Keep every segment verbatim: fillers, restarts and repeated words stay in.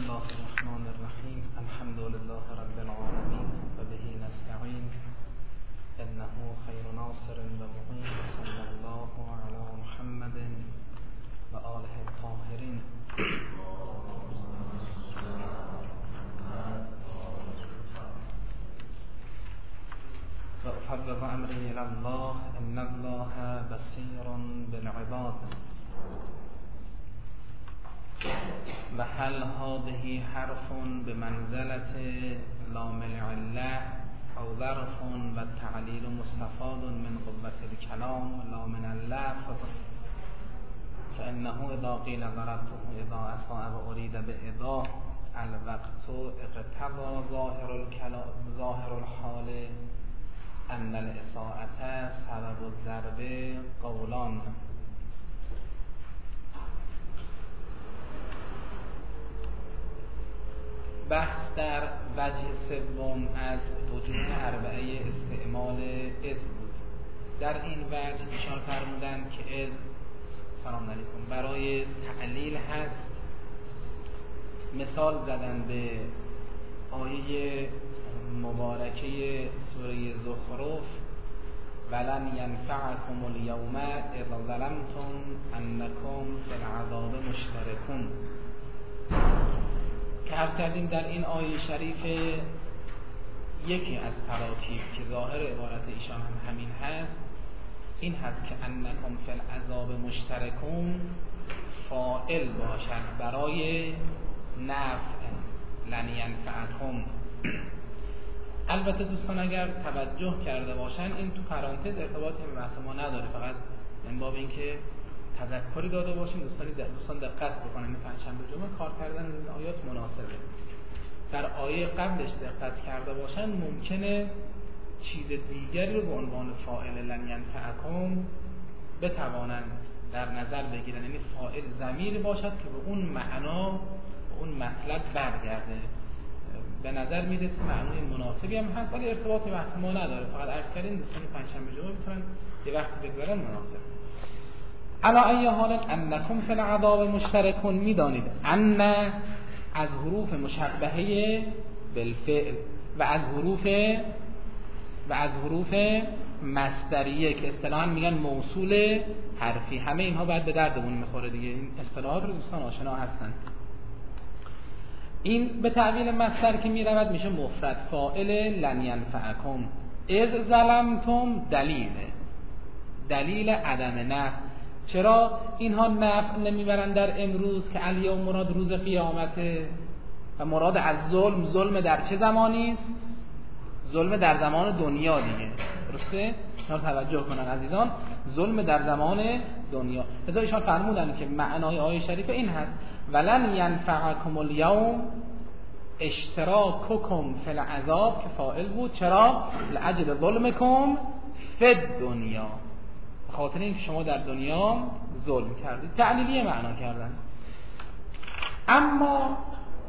الله الرحمن الرحیم. الحمد لله رب العالمین و به نستعین انه خیر ناصر و معین. صلی الله علی محمد و آله الطاهرین. و افوض امری الی الله ان الله بصیر بالعباد. و هل هذه حرف بمنزلة لام العلة او ظرف و التعلیل مستفاد من قوة الكلام لا من اللفظ، فانه اذا قیل ضربته اذا اساء و اريد باذا الوقت اقتضى ظاهر الكلام ظاهر الحال ان الاساءة سبب الضرب قولان. بحث در وجه سوم از وجوه اربعه استعمال از بود. در این وجه ایشان فرمودند که از سلام علیکم برای تعلیل هست. مثال زدن به آیه مبارکه سوره زخرف ولن ینفعکم الیوم اذا ظلمتم انکم فی العذاب مشترکون، که عرض کردیم در این آیه شریف یکی از تراکیب که ظاهر عبارت ایشان هم همین هست این هست که انکم فی العذاب مشترکون فاعل باشد برای نفع لن ینفعکم. البته دوستان اگر توجه کرده باشن این تو پرانتز ارتباطی به بحث ما نداره، فقط من باب این که تذکری داده باشیم دوستان دوستان دقت بکنن. این پنجشنبه جمعه کار کردن این آیات مناسبه. در آیه قبلش دقت کرده باشن ممکنه چیز دیگری رو به عنوان فاعل لن ینفعکم بتوانن در نظر بگیرن، یعنی فاعل ضمیر باشد که به اون معنا به اون مطلب برگرده. به نظر میرسه معنای مناسبی هم هست ولی ارتباطی به بحث ما نداره. فقط عرض کردیم دوستان پنجشنبه جمعه میتونن یه وقتی بگذارن مناسب. علا ای حال انکم فی العذاب مشترکون، میدانید ان از حروف مشبهه بالفعل و از حروف و از حروف مصدریه که اصطلاحا میگن موصول حرفی. همه اینها باید به دردمون میخوره دیگه. این اصطلاحات رو دوستان آشنا هستن. این به تعبیر مصدر که میرود میشه مفرد فاعل لن ینفعکم. اذ ظلمتم دلیله دلیل عدم نفع. چرا اینها نفع نمیبرن در امروز که الیوم مراد روز قیامته و مراد از ظلم ظلم در چه زمانی است؟ ظلم در زمان دنیا دیگه، درسته؟ اینا توجه کنن عزیزان، ظلم در زمان دنیا. لذا ایشان فرمودن که معنای آیه شریفه این هست ولن ینفعکم الیوم اشتراککم فی العذاب که فاعل بود. چرا؟ لأجل ظلمکم فی الدنیا، خاطر اینکه شما در دنیا ظلم کردید. تعلیلیه معنا کردن. اما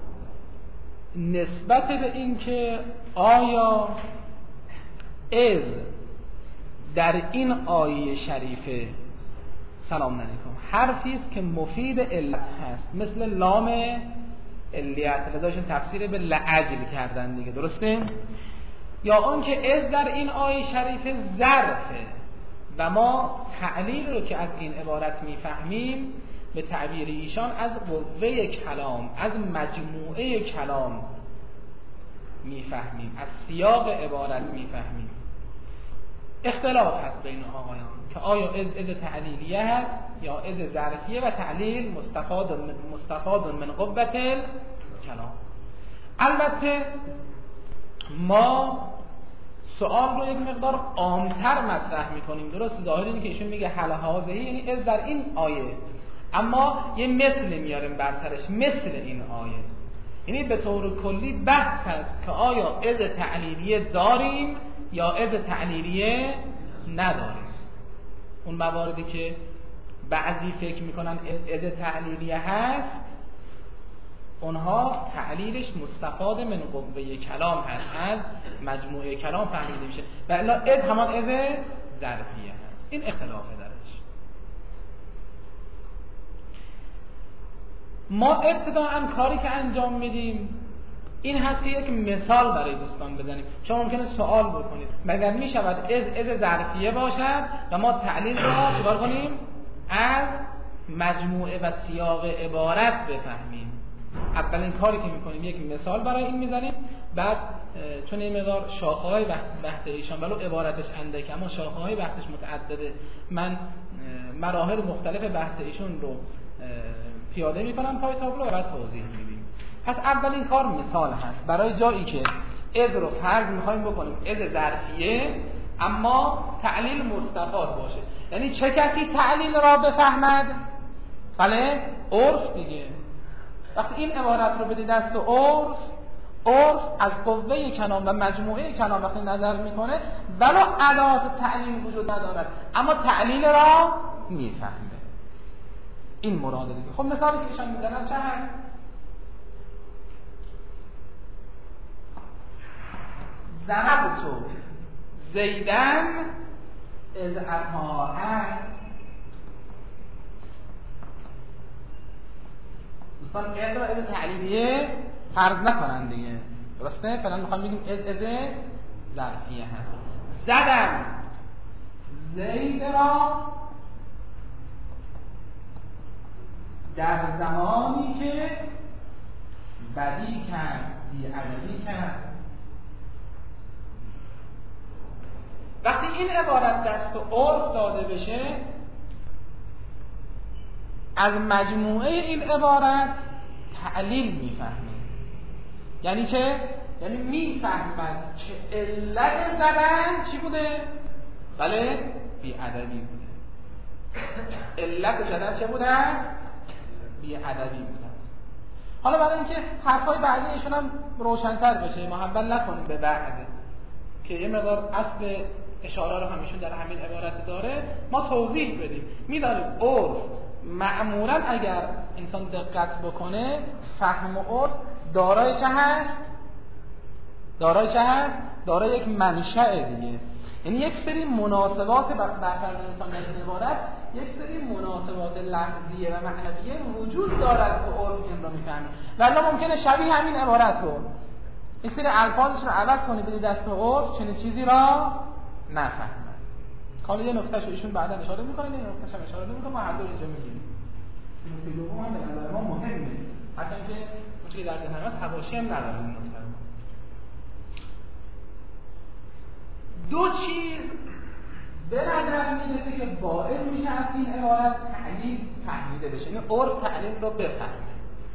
نسبت به این که آیا از در این آیه شریفه سلام علیکم حرفی است که مفید علت هست مثل لام علیت، لذاشون تفسیر به لعجل کردن دیگه، درسته؟ یا اون که از در این آیه شریفه ظرفه و ما تعلیل رو که از این عبارت میفهمیم به تعبیر ایشان از قوه کلام، از مجموعه کلام میفهمیم، از سیاق عبارت میفهمیم. اختلاف هست بین آقایان که آیا از از تعلیلیه هست یا از ظرفیه و تعلیل مستفاد مستفاد من قوه کلام. البته ما سوال رو یک مقدار عامتر مطرح میکنیم، درست؟ ظاهر اینه که ایشون میگه حل هازهی یعنی از در این آیه، اما یه مثل میاریم بر سرش، مثل این آیه. یعنی به طور کلی بحث هست که آیا از تعلیلیه داریم یا از تعلیلیه نداریم. اون مواردی که بعضی فکر میکنن از تعلیلیه هست اونها تعلیلش مستفاد من قوه کلام هست، از مجموعه کلام فهمیده میشه و الا از همان از ظرفیه هست. این اختلافه درش. ما ابتداءً کاری که انجام میدیم این هست که یک مثال برای دوستان بزنیم. شما ممکنه سوال بکنید مگر می شود از از ظرفیه باشد و ما تعلیل را چیکار کنیم؟ از مجموعه و سیاق عبارت بفهمیم. اولین کاری که میکنیم یک مثال برای این میزنیم، بعد چون این مقدار شاخه‌های بحث ایشان ولو عبارتش اندکه اما شاخه‌های بحثش متعدده، من مراحل مختلف بحث ایشون رو پیاده میکنم پای تابلو و بعد توضیح میدیم. پس اولین کار مثال هست برای جایی که از رو فرض میخوایم بکنیم از ظرفیه اما تعلیل مستفاد باشه. یعنی چه کسی تعلیل را بفهمد؟ بله عرف دیگه. وقتی این عبارت رو بدی دست عرف، عرف از قوه کلام و مجموعه کلام وقتی نظر میکنه ولو ادوات تعلیل وجود ندارد اما تعلیل را میفهمه. این مراده دیگه. خب مثالی که ایشان میزنن چه هست؟ ضربت زیدن از عطاء. دوستان از را از تعلیلیه فرض نکنن دیگه، درسته؟ فعلا میخوام بگیم از از ظرفیه هست. زدم زید را در زمانی که بدی کرد، بی‌ادبی کرد. وقتی این عبارت دست و عرف داده بشه از مجموعه این عبارت تعلیل میفهمیم. یعنی چه؟ یعنی میفهمد که علت زدن چی بوده؟ بله بی‌ادبی بوده. علت زدن چه بوده؟ بی‌ادبی بوده. حالا برای اینکه حرفای بعدی ایشون هم روشن‌تر بشه محول نکنیم به بعد که یه مقدار اصل اشاره رو همیشون در همین عبارت داره، ما توضیح بدیم. می‌دانیم عرف معمولاً اگر انسان دقت بکنه فهم و عرف دارای چه هست؟ دارای چه هست؟ دارای یک منشأ دیگه. یعنی یک سری مناسبات بر فرض انسان در این عبارت یک سری مناسبات لفظیه و معنویه وجود دارد که عرف این رو می‌فهمه. والله ممکنه شبیه همین عبارت رو یک سری الفاظش رو عوض کنی بدی دست عرف چنین چیزی را نفهمه. حالا یه نکتهش رو ایشون بعدا اشاره می‌کنه، یه نکتهش هم اشاره نمی‌کنه، ما هر دو اینجا می‌گیم. این نکته دوم هم به نظر ما مهمه. حتی اینکه مشکلی در ذهن هست حواشی هم نداره این نکته. دو چیز به نظر میاد که باعث میشه از این عبارت تعلیل فهمیده بشه. یعنی عرف تعلیل رو بفهمه.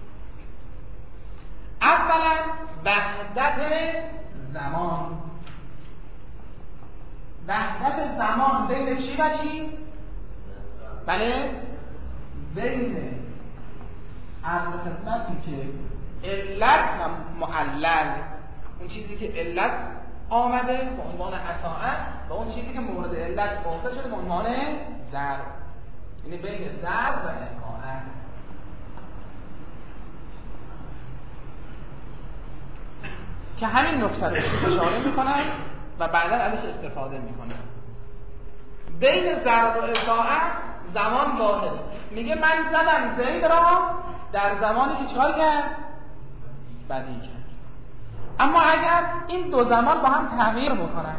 اولا وحدت زمان. وحدت زمان بین چی و چی؟ بله بین عرض خدمتی که علت و معلل، اون چیزی که علت آمده به عنوان عطاء و اون چیزی که مورد علت واقع شده به عنوان ضرب، یعنی بین ضرب و عطاء. که همین نکته رو اشاره میکنن و بعدا ازش استفاده میکنن. بین ضرب و عطاء زمان واحد. میگه من زدم زید را در زمانی که چیکار کرد؟ بدی کرد. اما اگر این دو زمان با هم تغییر بکنن،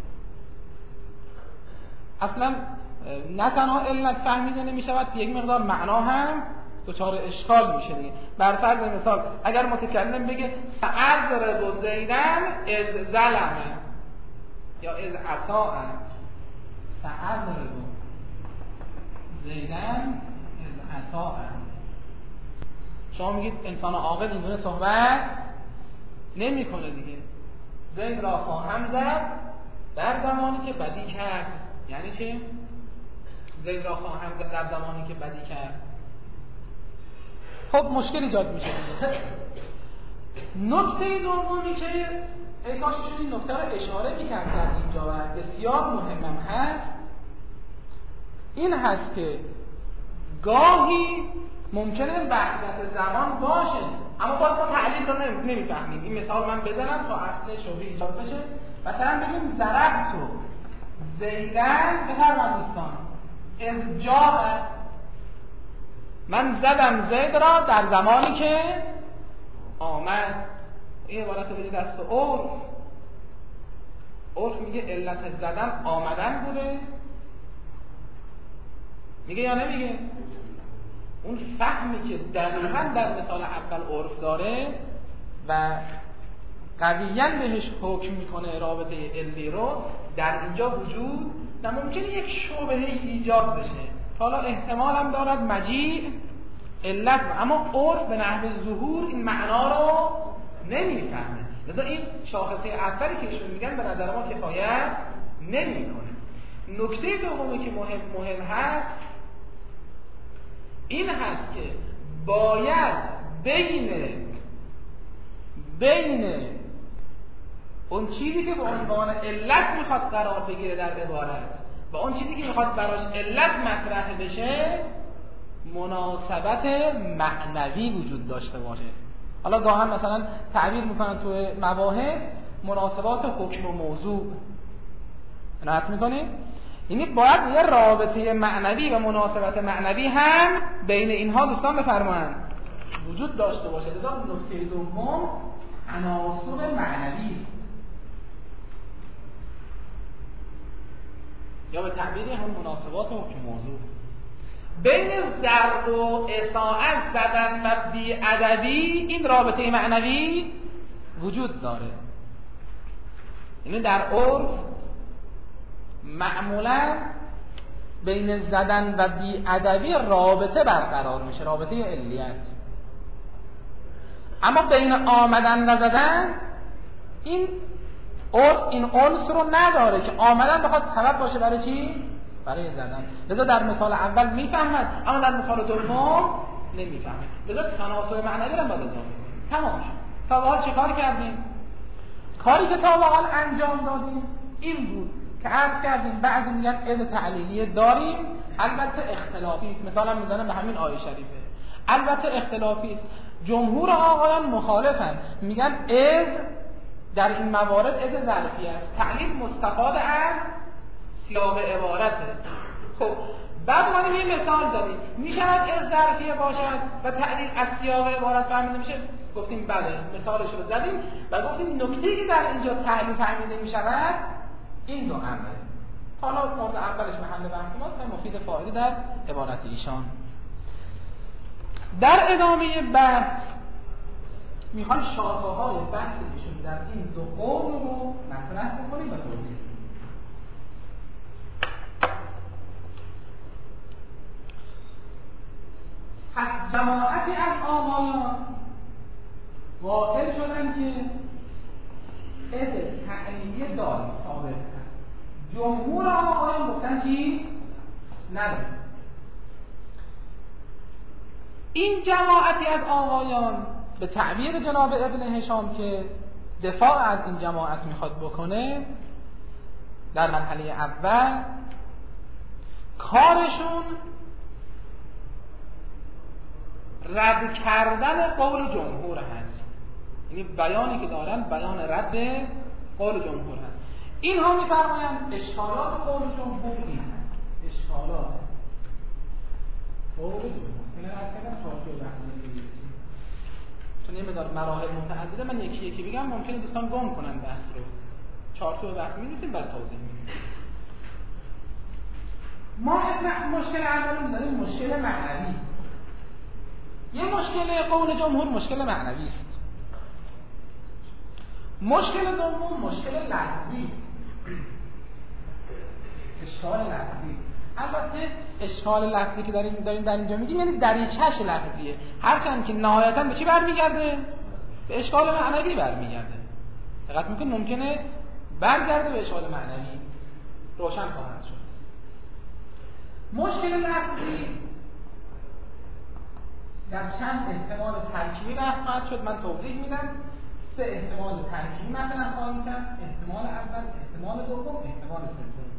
اصلا نه تنها علت فهمیده نمیشود، یک مقدار معنا هم دچار اشکال میشه دیگه. بر فرض مثال اگر متکلم بگه فاضرب زیدن از ظلمه یا از عطاء، فاضرب زیدن از عطاء، شما میگید انسان عاقل اینگونه صحبت نمی کنه دیگه. زید را خواهم زد در زمانی که بدی کرد. یعنی چه؟ زید را خواهم زد در زمانی که بدی کرد. خب مشکل ایجاد میشه. نکته دومی که ای کاش ایشون این نکته رو اشاره میکرد در اینجا و بسیار مهمم هست، این هست که گاهی ممکنه وحدت زمان باشه اما باز ما تعلیل رو نمیفهمیم. این مثال من بزنم تا اصل شبهه ایجاد بشه. مثلا بگیم ضربت و زیدن بفرمایید دوستان از جاء من زدم زید را در زمانی که آمد. این عبارت رو بدید دست عرف. عرف میگه علت زدن آمدن بوده، میگه یا نمیگه؟ اون فهمی که دقیقاً در مثال اول عرف داره و قویاً بهش حکم میکنه رابطه علی رو، در اینجا وجود و ممکنه یک شبهه ایجاد بشه. حالا احتمال هم دارد مجیء علت، اما عرف به نحو ظهور این معنا رو نمیفهمه. لذا این شاخصه اولی که ایشون میگن به نظر ما کفایت نمیکنه. نکته دومی که مهم مهم هست این هست که باید بین بین اون چیزی که به عنوان علت میخواد قرار بگیره در عبارت و اون چیزی که میخواد براش علت مطرح بشه مناسبت معنوی وجود داشته باشه. حالا گاهن مثلا تعبیر میکنن تو مباحث مناسبات حکم و موضوع، عنایت میکنید؟ یعنی باید یه رابطه معنوی و مناسبت معنوی هم بین اینها دوستان بفرمایند وجود داشته باشه. لذا نکته دوم عناصر معنوی یا به تعبیری هم مناسبات حکم موضوع. بین ضرب و اطاعت زدن و بی‌ادبی این رابطه معنوی وجود داره. یعنی در عرف معمولا بین زدن و بی‌ادبی رابطه برقرار میشه، رابطه علیت. اما بین آمدن و زدن این عرف این عنصر رو نداره که آمدن بخواد سبب باشه برای چی؟ برای زدن. لذا در مثال اول میفهمد اما در مثال دوم نمیفهمه. لذا تناسب معنوی رو باید اضافه کنیم. تمام شد. تا به حال چه کار کردیم؟ کاری که تا به حال انجام دادیم این بود که عرض کردیم بعضی میگن عد تعلیلیه داریم، البته اختلافی است. مثلا میزنم به همین آیه شریفه، البته اختلافی است. جمهور آقایان مخالفن، میگن عد در این موارد عد ظرفی است، تعلیل مستفاد از سیاق عبارته. خب بعد ما یه مثال داریم میشود عد ظرفیه باشد و تعلیل از سیاق عبارت فهمیده میشه؟ گفتیم بله، مثالش رو زدیم و گفتیم نکته‌ای که در اینجا تعلیل فهمیده میشود این دو امره. حالا مورد اولش محل بحث ماست و مفید فایده در عبارت ایشان. در ادامه بحث میخوام شاخه‌های بحث ایشون در این دو قول رو مطرح بکنیم و توضیح. پس جماعتی از آقایان واقع شدن که عد تعلیلیه داریم ثابت هست. جمهور آقایان گفتن چی؟ نداره. این جماعتی از آقایان به تعبیر جناب ابن هشام که دفاع از این جماعت میخواد بکنه در مرحله اول کارشون رد کردن قول جمهور هست. یعنی بیانی که دارن بیان رد قول جمهور هست. اینها میفرمایند اشکالات قول جمهور این هست. اشکالات قول جمهور اینه رد کردن چارچوب بحثی چون یه مقدار مراحل متعدده من یکی یکی بگم ممکنه دوستان گم کنن بحث رو. چارچوب بحث می‌نویسیم بعد توضیح میدیم. ما مشکل اول داریم مشکل معنوی. یه مشکل قول جمهور مشکل معنوی است. مشکل دوم مشکل لفظی، اشکال لفظی. البته اشکال لفظی که داریم داریم در اینجا میگیم یعنی دریچه‌اش لفظیه، هرچند که نهایتاً به چی برمیگرده؟ به اشکال معنوی برمیگرده. دقت میکنید ممکنه برگرده به اشکال معنوی، روشن خواهد شد. مشکل لفظی در چند احتمال ترکیبی بحث خواهد شد. من توضیح میدم. سه احتمال ترکیبی مثلا خواهیم کرد. احتمال اول، احتمال دوم، احتمال سوم.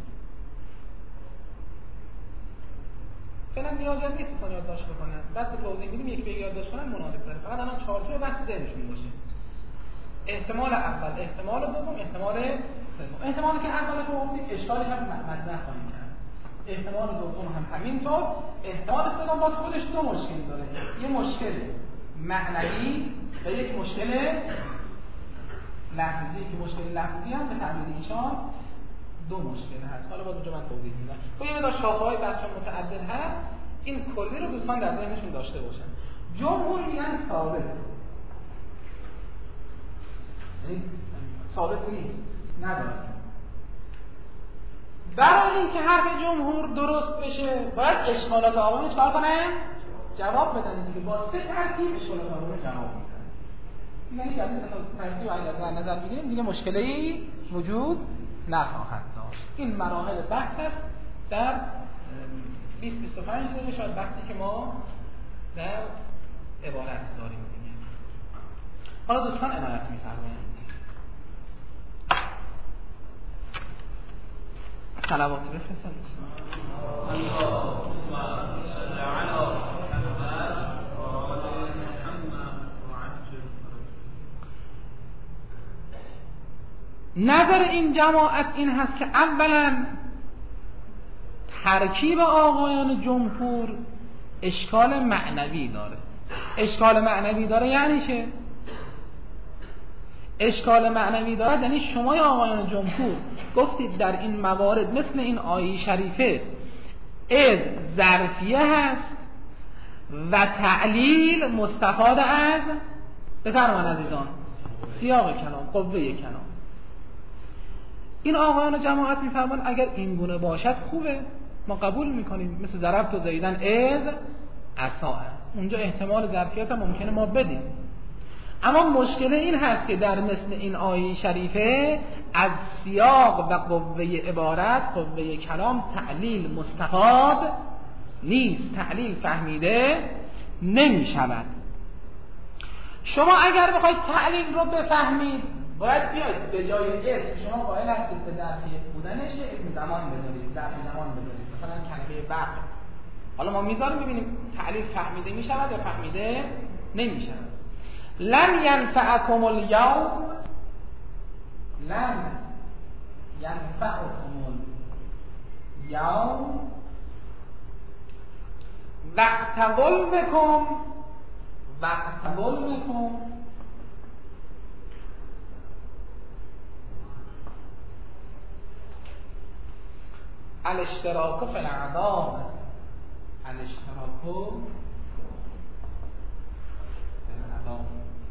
فعلا نیازی نیست اصلا یادداشت بکنن. بس به توضیح میدیم یک به یک یادداشت کنن مناسب تره. فقط الان چارچوب بحث ذهنشون باشه. احتمال اول، احتمال دوم، احتمال سوم. احتمالی که اولی که گفتیم اشکالش هم مطرح خواهیم کرد. احتمال دوم هم همینطور. احتمال سوم باز خودش دو مشکل داره، یه مشکل معنوی و یک مشکل لفظی که مشکل لفظی هم به تعبیر ایشان دو مشکل هست. حالا باز اونجا من توضیح میدم. خب یه مقدار شاخه‌های بحث متعدد هست، این کلی رو دوستان در ذهنشون داشته باشن. جمهور میگن ثابت، یعنی ثابت نیست، نداره. برای اینکه حرف جمهور درست بشه باید اشکالات آقایون چکار کنن؟ جواب بدن دیگه. با سه ترتیب اشکالات آقایون جواب میدن. یعنی که از این ترتیب اگر در نظر بگیریم دیگه مشکلی وجود نخواهد داشت. این مراحل بحث است در بیست بیست و پنج دقیقه شاید بحثی که ما در عبارت داریم دیگه. حالا دوستان عنایت می‌فرمایید. صلوات بفرستید دوستان. اللهم صل علی محمد و آل محمد و عجل. نظر این جماعت این هست که اولا ترکیب آقایان جمهور اشکال معنوی داره. اشکال معنوی داره یعنی چه؟ اشکال معنوی داره یعنی شما آقایان جمهور گفتید در این موارد مثل این آیه شریفه از ظرفیه هست و تعلیل مستفاد از بفرمان عزیزان سیاق کلام، قوه کلام. این آقایان جماعت میفرمان اگر این گونه باشد خوبه، ما قبول میکنیم، مثل ضربت و زیدن از عصا، اونجا احتمال ظرفیت هم ممکنه ما بدیم. اما مشکل این هست که در مثل این آیه شریفه از سیاق و قوه عبارت، قوه کلام تعلیل مستفاد نیست، تعلیل فهمیده نمی شود. شما اگر بخواید تعلیل رو بفهمید باید بیاید به جای اسم شما قائل هستید به ظرفیت بودنش اسم زمان بذارید، ظرف زمان بذارید، مثلا کلمه وقت. حالا ما میذاریم ببینیم تعلیل فهمیده می شود یا فهمیده نمی شود. لن ینفعکم الیوم، لن ینفعکم الیوم وقت ظلمکم، وقت ظلمکم الاشتراک فی العذاب، الاشتراک فی العذاب.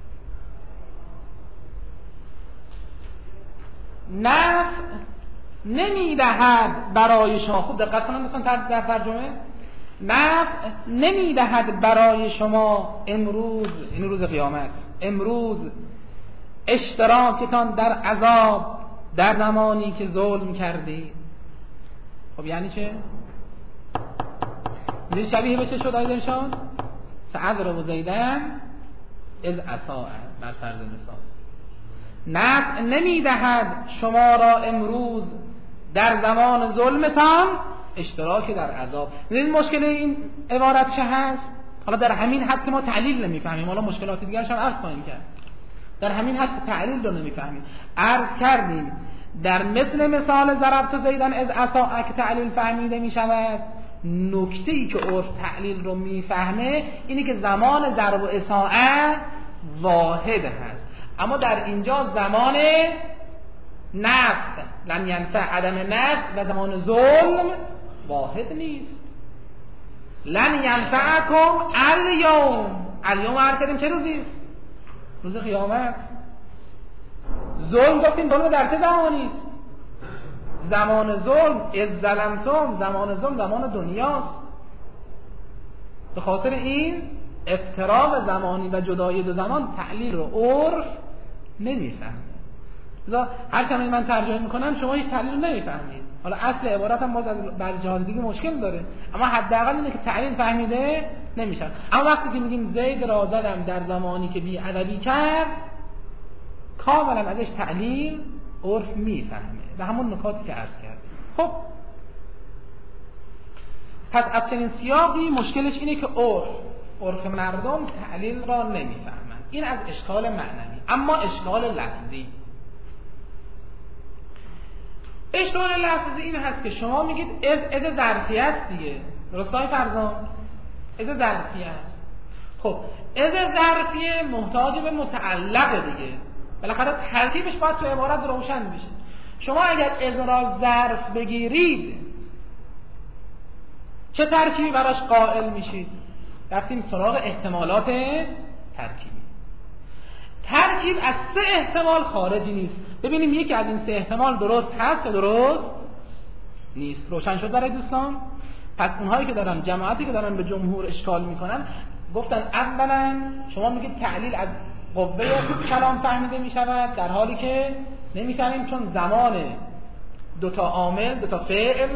نفع نمیدهد برای شما، خوب دقت کنید مثلا در ترجمه، نفع نمیدهد برای شما امروز، این روز قیامت، امروز اشتراکتان در عذاب در زمانی که ظلم کردید. خب یعنی چه؟ این شبیه به چه شد آیدنشان؟ سأضرب زیدن از عصا، بر فرض مثال. نفع نمیدهد شما را امروز در زمان ظلمتان اشتراک در عذاب. این مشکل این عبارت چه هست؟ حالا در همین حد که ما تعلیل نمیفهمیم، حالا مشکلات دیگرش هم عرض خواهیم کرد. در همین حد که تعلیل رو نمیفهمیم عرض کردیم در مثل مثال ضربت زیدن از عصا که تعلیل فهمیده میشود. نکته ای که عرف تعلیل رو میفهمه اینی که زمان ضرب و اصاعه واحد هست، اما در اینجا زمان نفع لن ینفع عدم نفع و زمان ظلم واحد نیست. لن ینفعکم الیوم، الیوم عرض کردیم چه روزی است؟ روز قیامت. ظلم گفتیم ظلم در چه زمانی است؟ زمان ظلم، از ظلمتم، زمان ظلم زمان دنیاست. به خاطر این افتراق زمانی و جدایی دو زمان تعلیل رو عرف نمیفهمه. لذا هر کمی من ترجمه میکنم شما هیچ تعلیل رو نمیفهمید. حالا اصل عبارت هم باز از بعضی جهات دیگه مشکل داره، اما حداقل اینه که تعلیل فهمیده نمیشه. اما وقتی که میگیم زید را زدم در زمانی که بی ادبی کرد، کاملا ازش تعلیل عرف میفهمه و همون نکاتی که عرض کرد. خب پس از چنین سیاقی مشکلش اینه که عرف عرف مردم تعلیل را نمیفهمن. این از اشکال معنوی. اما اشکال لفظی، اشتباه لفظی این هست که شما میگید از از ظرفی است دیگه، درست های فرزان؟ از ظرفی است. خب از ظرفی محتاج به متعلق دیگه، بالاخره ترکیبش باید تو عبارت روشن بشه. شما اگر از را ظرف بگیرید چه ترکیبی براش قائل میشید؟ رفتیم سراغ احتمالات ترکیبی. ترکیب از سه احتمال خارجی نیست. ببینیم یکی از این سه احتمال درست هست یا درست نیست. روشن شد برای دوستان؟ پس اونهایی که دارن، جماعتی که دارن به جمهور اشکال میکنن، گفتن اولا شما میگید تعلیل از قوه کلام فهمیده میشود، در حالی که نمیفهمیم چون زمان دوتا عامل، دوتا فعل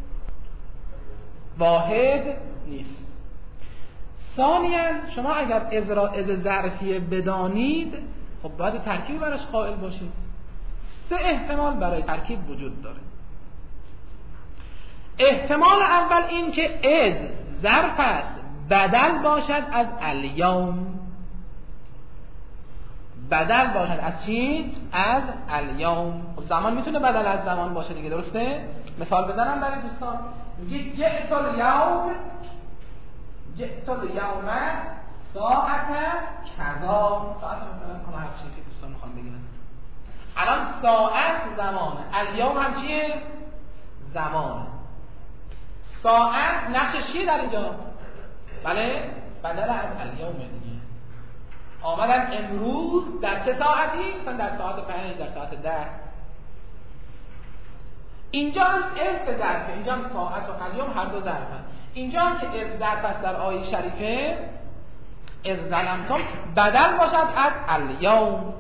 واحد نیست. ثانیا شما اگر از را از ظرفیه بدانید، خب باید ترکیب براش قائل باشید. سه احتمال برای ترکیب وجود داره. احتمال اول این که از ظرف است بدل باشد از الیوم. بدل باشد از چی؟ از الیوم. زمان میتونه بدل از زمان باشه دیگه، درسته؟ مثال بزنم برای دوستان. میگید جئت الیوم، جئت الیوم ساعت کذا. ساعت مثلا کما هر چیزی که دوستان میخوام بگیرن. الان ساعت زمانه، الیوم هم چیه؟ زمانه. ساعت نقشش چیه در اینجا؟ بله بدل از الیوم دیگه. آمدن امروز در چه ساعتی؟ مثلا در ساعت پنج، در ساعت ده. اینجا هم از ظرفه، اینجا هم ساعت و الیوم هر دو ظرفن. اینجا هم که از ظرف است در آیه شریفه، از ظلمتم بدل باشد از الیوم.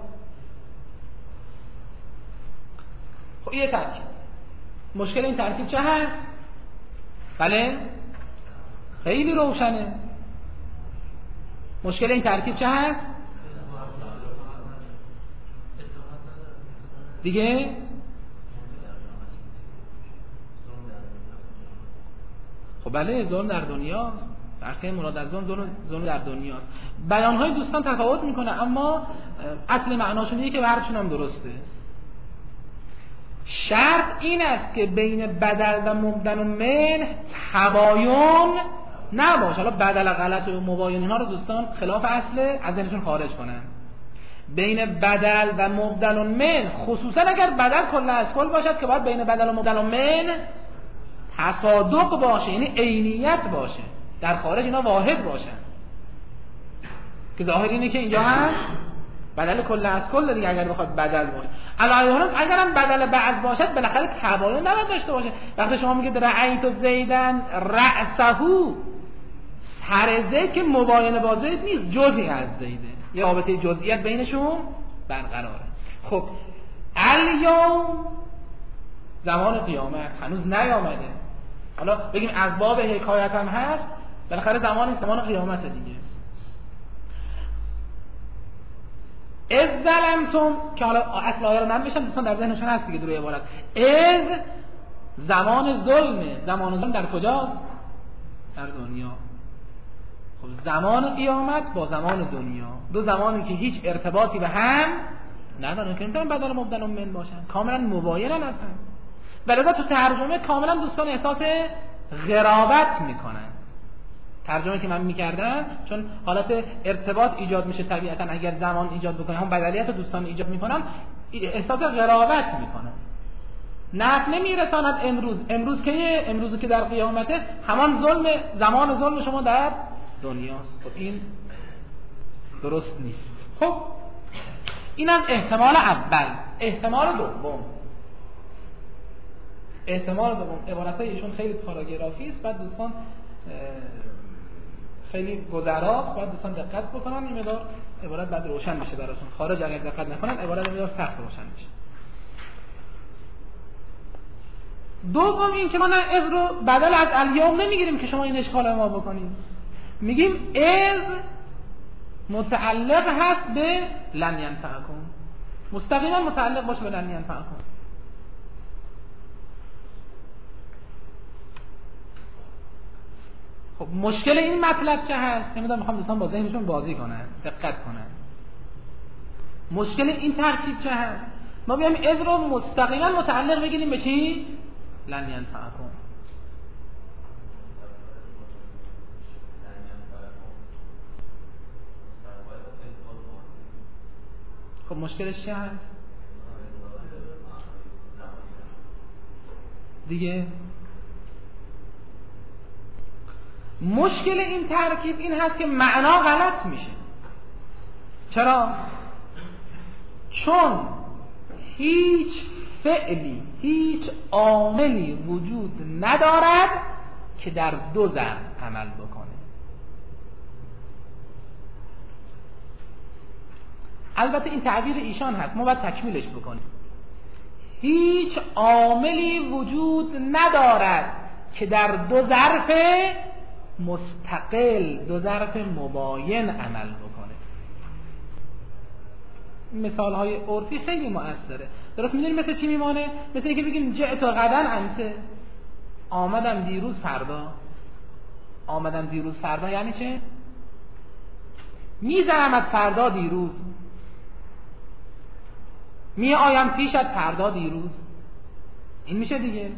خب یه ترکیب. مشکل این ترکیب چه هست؟ بله خیلی روشنه. مشکل این ترکیب چه هست؟ دیگه خب بله ظلم در دنیاست. فرض کنید مراد از ظلم ظلم در دنیاست. بیانهای دوستان تفاوت میکنه، اما اصل معناشون اینه که حرفشون هم درسته. شرط این است که بین بدل و مبدل و من تباین نباشه. حالا بدل غلط و مباین اینا رو دوستان خلاف اصله از ذهنشون خارج کنن. بین بدل و مبدل و من، خصوصا اگر بدل کل از کل باشد که باید بین بدل و مبدل و من تصادق باشه، یعنی عینیت باشه، در خارج اینا واحد باشن. که ظاهر اینه که اینجا هم بدل کل از کل دیگه اگر بخواد بدل باشه. الان اگر هم بدل بعد باشد بالاخره تباین نباید داشته باشه. وقتی شما میگید رأیت زیدن رأسهو، سر زید که مباینه با زید نیست، جزئی از زیده، یه رابطه جزئیت بینشون برقراره. خب الیوم زمان قیامت هنوز نیامده. حالا بگیم از باب حکایت هم هست، بالاخره زمان زمان قیامت دیگه. از ظلمتم که حالا اصل آیه رو نمیشم دوستان در ذهنشون هست دیگه در عبارت. از زمان ظلمه. زمان ظلم در کجاست؟ در دنیا. خب زمان قیامت با زمان دنیا، دو زمانی که هیچ ارتباطی به هم ندارن، که نمیتونن بدل مبدل من باشن، کاملا مباینن از هم. ولذا تو ترجمه کاملا دوستان احساس غرابت میکنن. ترجمه که من میکردم چون حالت ارتباط ایجاد میشه طبیعتا اگر زمان ایجاد بکنه، هم بدلیت دوستان ایجاد میکنن، احساس غرابت میکنن. نفع نمیرساند امروز. امروز که امروزی که در قیامته همان ظلم، زمان ظلم شما در دنیاست. خب این درست نیست. خب این از احتمال اول. احتمال دوم، احتمال دوم عبارتای ایشون خیلی پاراگرافی است، بعد دوستان خیلی گذراست، باید دوستان دقت بکنن. این مقدار عبارت بعد روشن بشه براشون. خارج اگر دقت نکنن عبارت مقدار سخت روشن میشه. دوم این که ما نه از رو بدل از الیوم نمیگیریم که شما این اشکال ما بکنید. میگیم از متعلق هست به لن ینفعکم، مستقیما متعلق باشه به لن ینفعکم. خب مشکل این مطلب چه هست؟ نمیدونم، میخوام دوستان با ذهنشون بازی کنن، دقت کنن. مشکل این ترکیب چه هست؟ ما بیایم اذ رو مستقیما متعلق بگیریم به چی؟ لن ینفعکم. خب مشکلش چی هست؟ دیگه مشکل این ترکیب این هست که معنا غلط میشه. چرا؟ چون هیچ فعلی، هیچ عاملی وجود ندارد که در دو ظرف عمل بکنه. البته این تعبیر ایشان هست، ما باید تکمیلش بکنیم. هیچ عاملی وجود ندارد که در دو ظرف مستقل، دو ظرف مباین عمل بکنه. مثال های عرفی خیلی مؤثره. درست میدونی مثل چی میمانه؟ مثل اینکه بگیم جئت غدن امسه، آمدم دیروز فردا. آمدم دیروز فردا یعنی چه؟ میزنمت فردا دیروز، می آیم پیشت فردا دیروز. این میشه دیگه.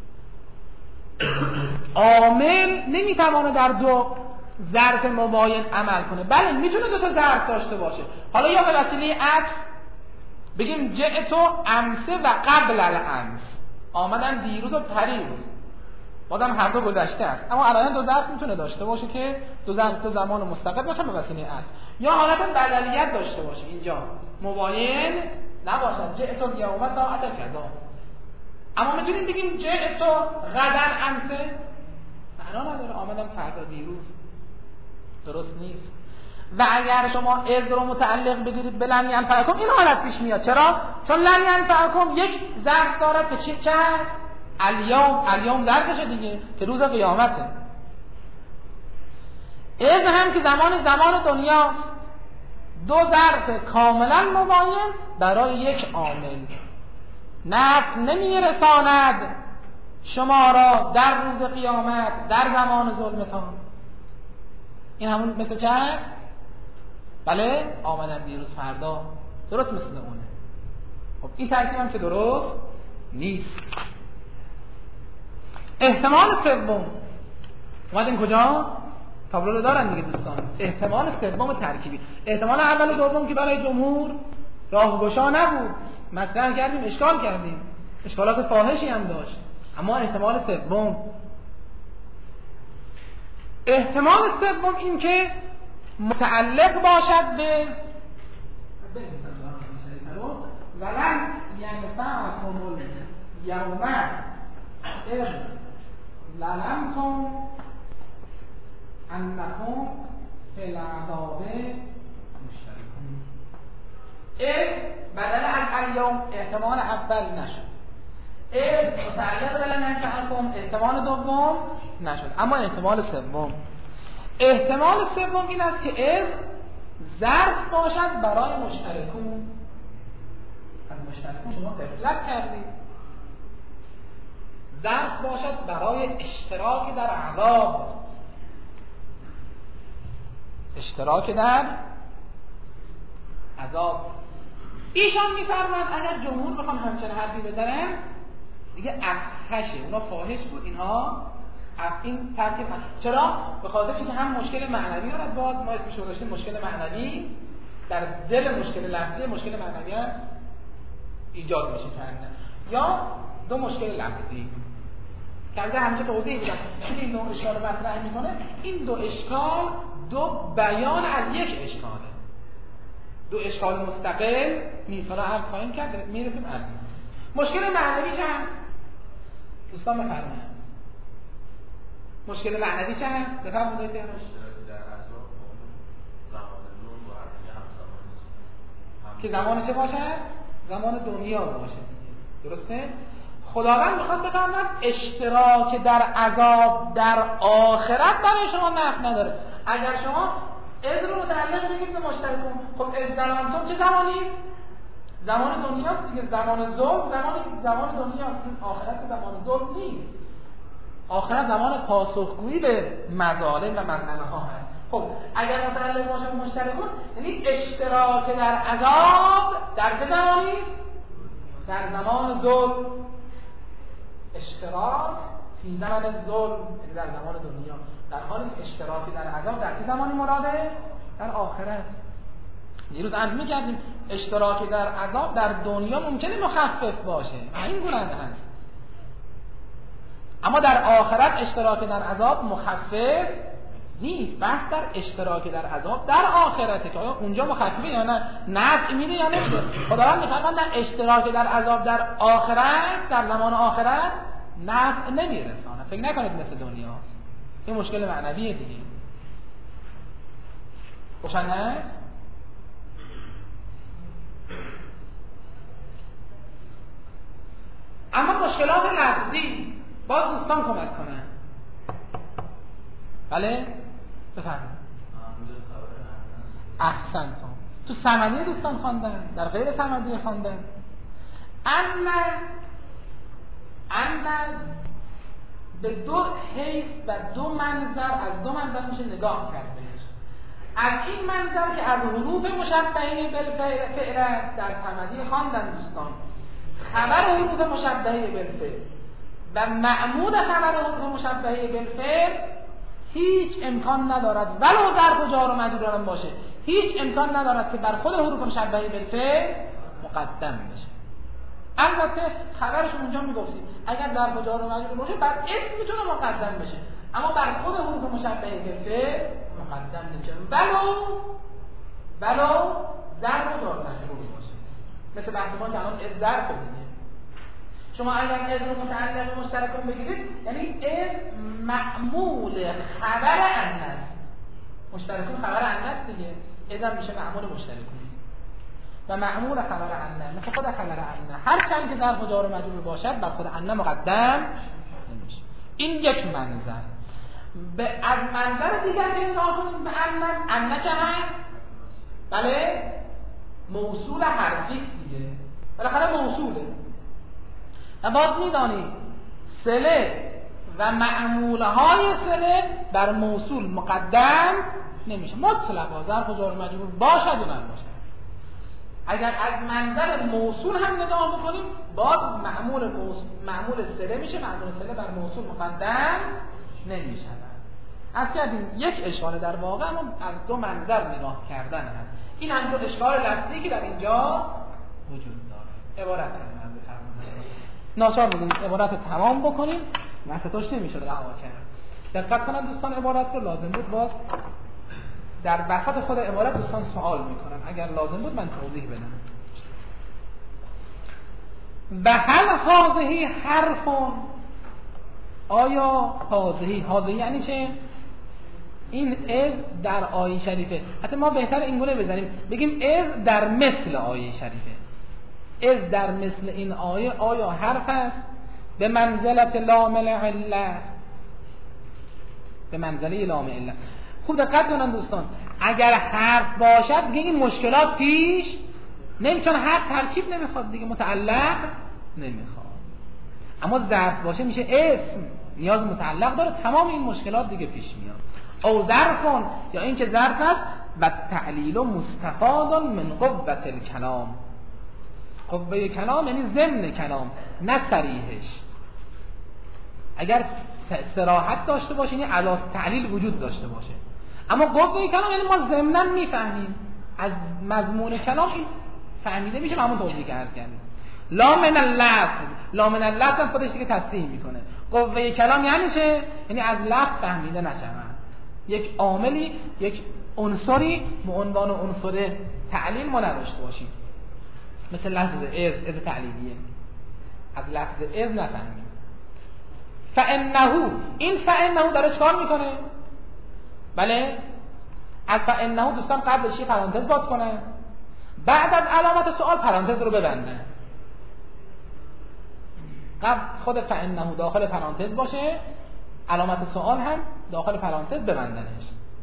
عامل نمیتوانه در دو ظرف مباین عمل کنه. بله میتونه دو تا ظرف داشته باشه. حالا یا به وسیله عطف بگیم جئت امسه و قبل الامس، آمدن دیروز و پریروز، بازم هر دو گذشته است، اما الان دو ظرف میتونه داشته باشه که دو ظرف دو زمان مستقل باشه به وسیله عطف. یا حالت بدلیت داشته باشه، اینجا مباین نباشد، جئت الیوم ساعت کذا. اما میتونیم بگیم جئت غدن امسه، معنا نداره، آمدم فردا دیروز. درست نیست. و اگر شما اذ رو متعلق بگیرید به لن ینفعکم، این حالت پیش میاد. چرا؟ چون لن ینفعکم یک ظرف دارد که چه هست؟ الیوم. الیوم ظرفشه دیگه که روز قیامته. اذ هم که زمان زمان دنیاست. دو ظرف کاملا مباین برای یک عامل. نفع نمیرساند شما را در روز قیامت، در زمان ظلمتان. این همون مثل چه هست؟ بله آمدم دیروز فردا، درست مثل اونه. خب این ترکیب هم که درست نیست. احتمال سوم اومدین کجا؟ تابلو رو دارن دیگه دوستان. احتمال سوم ترکیبی. احتمال اول و دوم که برای جمهور راهگشا نبود، مطرح کردیم، اشکال کردیم، اشکالات فاحشی هم داشت. اما احتمال سوم، احتمال سوم این که متعلق باشد به ولن ینفعکم الیوم اذ ظلمتم انکم فی العذاب مشترکون. اذ بدل از الیوم احتمال اول نشد، اذ متعلق به لن ینفعکم احتمال دوم نشد. اما احتمال سوم، احتمال سوم این است که اذ ظرف باشد برای مشترکون. از مشترکون شما غفلت کردید. ظرف باشد برای اشتراک در عذاب، اشتراک در عذاب. ایشان میفرمند اگر جمهور بخوام همچنین حرفی بزنن دیگه افحشه، اونا فاحش بود، اینها این ترکیب. چرا؟ به خاطر اینکه هم مشکل معنوی دارد، باز ما اسمش رو داشتیم مشکل معنوی، در دل مشکل لفظی مشکل معنوی هم ایجاد میشه کردن، یا دو مشکل لفظی که همینجا توضیح میدم. چون این دو اشکال رو مطرح میکنه، این دو اشکال دو بیان از یک اشکاله، دو اشکال مستقل نیست. حالا عرض خواهیم کرد، میرسیم عرض. مشکل معنوی چه هست؟ دوستان بفرمایید. مشکل معنوی چه هست؟ بفرمایید. که زمان چه باشد؟ زمان دنیا باشه. درسته؟ خداوند میخواد بفرماید اشتراک در عذاب در آخرت برای شما نفع نداره. اگر شما اذ رو متعلق بگید به مشترکون، خب اذ ظلمتم چه زمانی؟ زمان دنیاست دیگه. زمان ظلم زمان زمان دنیاست. آخرت زمان ظلم نیست. آخرت زمان پاسخگویی به مظالم و مظلمه ها هست. خب اگر متعلق باشه به مشترکون، یعنی اشتراک در عذاب در چه زمانی؟ در زمان ظلم اشتراک فی زمان ظلم، یعنی در زمان دنیا، در حالی که اشتراکی در عذاب در چه زمانی مراده؟ در آخرت. دیروز عرض می‌کردیم اشتراکی در عذاب در دنیا ممکنه مخفف باشه و این گونه هست، اما در آخرت اشتراکی در عذاب مخفف نیست. بحث در اشتراکی در عذاب در آخرته که آیا اونجا مخففه یا نه، نفع میده یا نمیده. خداوند میفرماید در اشتراکی در عذاب در آخرت، در زمان آخرت نفع نمیرسانه. فکر نکنید مثل دنیاست. این مشکل معنویه دیگه. روشن هست؟ اما مشکلات لفظی باز دوستان کمک کنن. بله؟ بفرمایید. احسنتم. تو صمدی دوستان خواندن، در غیر صمدی خواندن. اما اما به دو حیث و دو منظر، از دو منظر میشه نگاه کرد بهش. از این منظر که از حروف مشبهه بالفعل در صمدی خواندن دوستان، خبر حروف مشبهه بالفعل و معمول خبر حروف مشبهه بالفعل هیچ امکان ندارد ولو ظرف و جار و مجرور هم باشه، هیچ امکان ندارد که بر خود حروف مشبهه بالفعل مقدم بشه. البته خبرش اونجا میگفتیم اگر ظرف و جار و مجرور باشه بر اسم میتونه مقدم بشه، اما بر خود حروف مشبهه بالفعل مقدم نمیشه ولو ولو ظرف و جار و مجرور باشه. مثل بحث ما که الان از ظرف دیگه، شما اگر از رو متعلق مشترکون بگیرید یعنی از معمول خبر انس، مشترکون خبر انس دیگه، از هم میشه معمول مشترکون و معمول خبر انس مثل خود خبر انس هر چند که ظرف و جار و مجرور باشد بر خود انس مقدم نمیشه. این یک منظر. به از منظر دیگر که نگاه کنیم به انس، انس چه هست؟ بله موصول حرفی دیگه، بالاخره موصوله و باز میدانید صله و معمولهای صله بر موصول مقدم نمیشه مطلقا، ظرف و جار و مجرور باشد و نباشد. اگر از منظر موصول هم نگاه بکنیم باز معمول موصول معمول صله میشه، معمول صله بر موصول مقدم نمیشه. از کردیم یک اشاره در واقع اما از دو منظر نگاه کردن هست. این هم دو اشکال لفظی که در اینجا وجود داره. عبارت من بفرمایید. ناچار بودیم عبارت رو تمام بکنیم، متتاش نمیشه رها کرد. دقت کنن دوستان، عبارت رو لازم بود باز در وسط خود عبارت دوستان سوال میکنن، اگر لازم بود من توضیح بدم. و هل هذه حرف، آیا هذه هذه یعنی چه؟ این از در آیه شریفه، حتی ما بهتر این گونه بزنیم بگیم از در مثل آیه شریفه. از در مثل این آیه آیا حرف است؟ به منزلت لام العله، به منزله لام العله. خوب دقت کنن دوستان، اگر حرف باشد دیگه این مشکلات پیش نمیاد، چون حرف ترکیب نمیخواد دیگه، متعلق نمیخواد. اما ظرف باشه میشه اسم، نیاز متعلق داره، تمام این مشکلات دیگه پیش میاد. او ظرفون، یا این که ظرف است و تعلیل مستفاد من قوت الکلام. قوه کلام یعنی ضمن کلام نه صریحش. اگر صراحت داشته باشه یعنی علاوه تعلیل وجود داشته باشه، اما قوه کلام یعنی ما ضمناً میفهمیم از مضمون کلام این فهمیده میشه. همون توضیح که عرض کردیم. لا من اللفظ، لا من اللفظ هم خودش دیگه تصریح میکنه. قوه کلام یعنی چه؟ یعنی از لفظ فهمیده نشود. یک عاملی، یک عنصری به عنوان عنصر تعلیل ما نداشته باشیم، مثل لفظ از، از تعلیلیه، از لفظ از نفهمیم. فانه، این فانه داره چکار میکنه؟ بله، از فانه دوستان قبلش یه پرانتز باز کنه، بعد از علامت سوال پرانتز رو ببنده. قبل خود فانه داخل پرانتز باشه، علامت سوال هم داخل پرانتز ببندنش.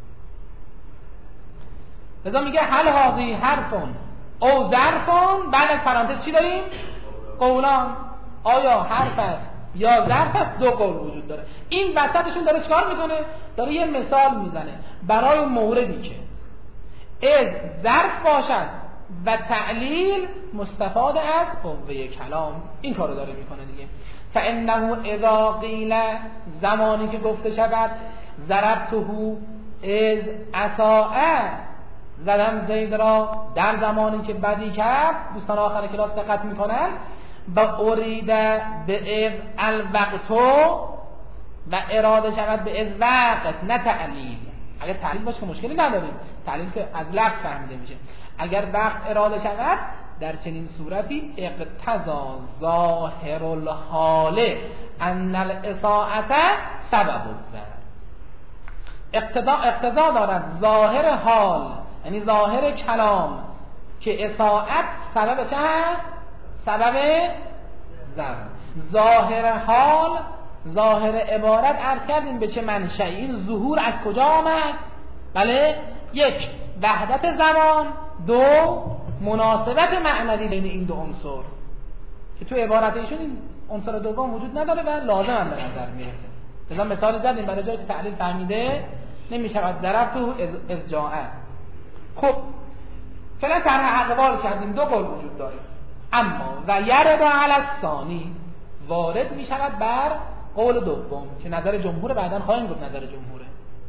لذا میگه هل هذه حرفون او ظرفون، بعد از پرانتز چی داریم؟ قولان. آیا حرف است یا ظرف است؟ دو قول وجود داره. این وسطشون داره چکار میکنه؟ داره یه مثال میزنه برای موردی که از ظرف باشد و تعلیل مستفاد از قوه کلام. این کارو داره میکنه دیگه. فانه اذا قیل، زمانی که گفته شود ضربته از اساء، زدم زید را در زمانی که بدی کرد. دوستان آخر کلاس دقت میکنن با ارید به از الوقتو و اراده شود به از وقت، نه تعلیل. اگر تعلیل باشه که مشکلی نداریم، تعلیل که از لفظ فهمیده میشه. اگر وقت اراده شود در چنین صورتی اقتضا ظاهر الحال ان الاساءة سبب الضرر. اقتضا اقتضا دارد ظاهر حال، یعنی ظاهر کلام، که اساءت سبب چه هست؟ سبب ضرر. ظاهر حال، ظاهر عبارت عرض کردیم به چه منشأ. این ظهور از کجا آمد؟ بله، یک وحدت زمان، دو مناسبت معنوی بین این دو عنصر که تو عبارت ایشون این عنصر دوم وجود نداره و لازم هم به نظر میرسه. مثلا مثال زدیم برای جایی که تعلیل فهمیده نمیشود ضرب تو از جاء. خب فعلا طرح اقوال کردیم، دو قول وجود داره. اما و یرد علی الثانی، وارد میشود بر قول دوم که نظر جمهور، بعداً خواهیم گفت نظر جمهوره.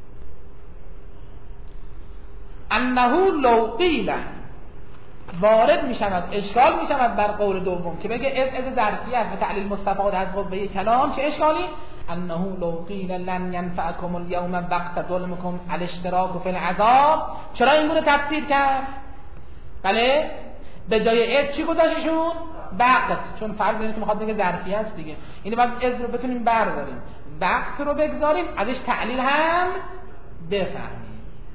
انه لو قیل، وارد می شود، اشکال می شود بر قول دوم که بگه از از ظرفیت و تعلیل مستفاد از قوه کلام. چه اشکالی؟ انه لو قیل لن ینفعکم اليوم وقت ظلمکم الاشتراک فی العذاب. چرا این گونه تفسیر کرد؟ بله، به جای از چی گذاشتشون؟ وقت. چون فرض اینه که میخواد بگه ظرفیت است دیگه، یعنی باید از رو بتونیم برداریم، وقت رو بگذاریم، ازش تعلیل هم بفهمیم.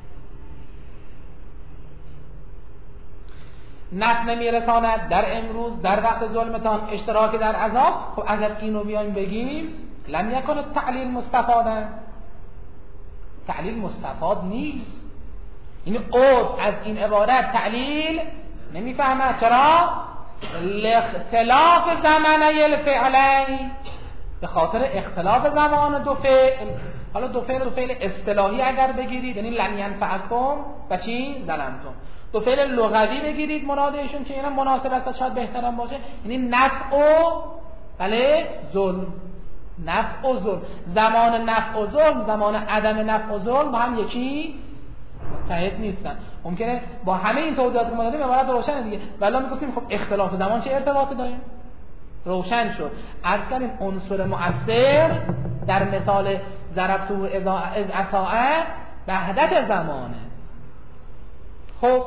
نفع نمیرساند در امروز در وقت ظلمتان اشتراک در عذاب. خب اگر اینو بیایم بگیم لم یکن تعلیل مستفادا، تعلیل مستفاد نیست. یعنی عرف از این عبارت تعلیل نمیفهمد. چرا؟ لاختلاف زمانه الفعلین، به خاطر اختلاف زمان دو فعل. حالا دو فعل دو فعل اصطلاحی اگر بگیرید، یعنی لن ینفعکم و چی؟ ظلمتم. دو فعل لغوی بگیرید مرادشون که اینا مناسب است، شاید بهترم باشه، یعنی نفع و بله ظلم. نفع و ظلم، زمان نفع و ظلم، زمان عدم نفع و ظلم با هم یکی متحد نیستن. ممکنه با همه این توضیحات که ما دادیم عبارت روشنه دیگه، ولی میگفتیم خب اختلاف زمان چه ارتباطی داره؟ روشن شد. عرض کردیم عنصر مؤثر در مثال ضربته از اساء وحدت زمانه. خب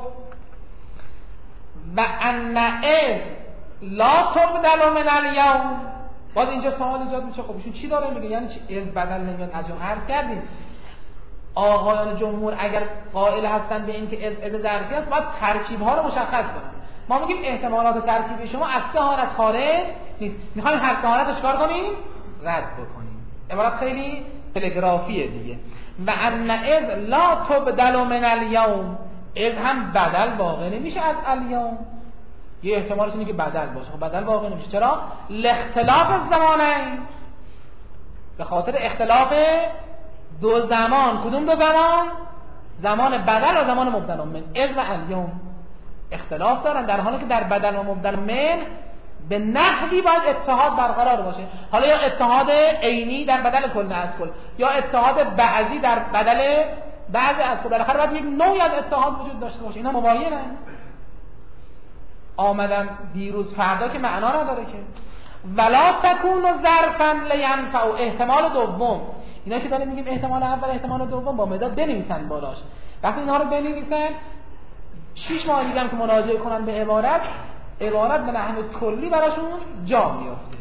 و ان از لا تبدل من الیوم، باز اینجا سوال ایجاد میشه، خب ایشون چی داره میگه؟ یعنی چی از بدل نمیاد از یوم؟ عرض کردیم آقایان جمهور اگر قائل هستن به این که از از ظرفی است، باید ترکیب ها رو مشخص کنن. ما میگیم احتمالات ترکیبی شما از سه حالت خارج نیست، میخوایم هر سه حالت رو چیکار کنیم؟ رد بکنیم. عبارت خیلی تلگرافیه دیگه. و ان از لا تبدل من الیوم، از هم بدل واقع نمیشه از الیوم. یه احتمالش اینه که بدل باشه، خب بدل واقع نمیشه. چرا؟ لاختلاف الزمانین، به خاطر اختلاف دو زمان. کدوم دو زمان؟ زمان بدل و زمان مبدل من. از و الیوم اختلاف دارن، در حالی که در بدل و مبدل من به نحوی باید اتحاد برقرار باشه. حالا یا اتحاد عینی در بدل کل از کل، یا اتحاد بعضی در بدل بعضی از کل. بالاخره باید یک نوعی از اتحاد وجود داشته باشه. اینا مباینن. آمدن دیروز فردا که معنا نداره که. ولا تکون ظرفا لینفع، احتمال دوم. اینا که داریم میگیم احتمال اول احتمال دوم با مداد بنویسن بالاش. وقتی اینها رو بنویسن شش ماه دیگه هم که مراجعه کنن به عبارت، عبارت به نحو کلی براشون جا میافته.